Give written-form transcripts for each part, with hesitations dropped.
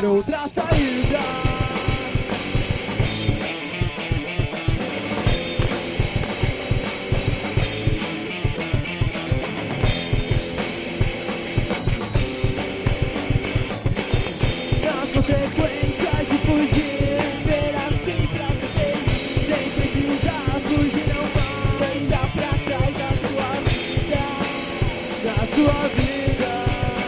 outra saída. Nas consequências de fugir, ver assim pra ser sem precisar fugir, não vai deixar pra trás da sua vida, da sua vida.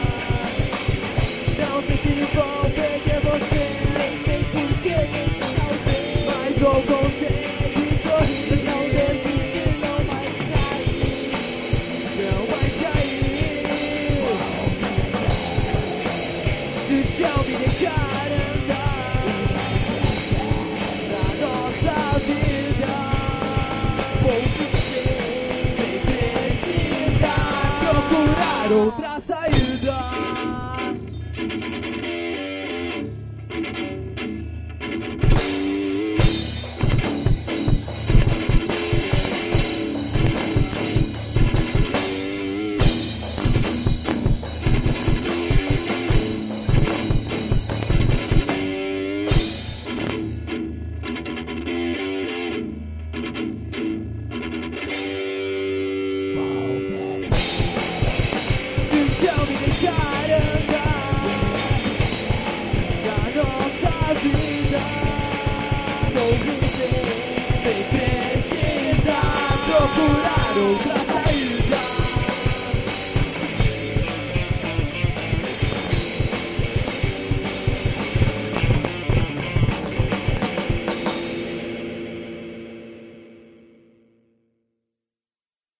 Não sei se vou perder você, nem sei porquê, nem talvez, mas vou conseguir sorrir, não desistir, não mais cair, não mais cair. Se o chão me deixar andar na nossa vida, vou viver sem precisar procurar outra saída.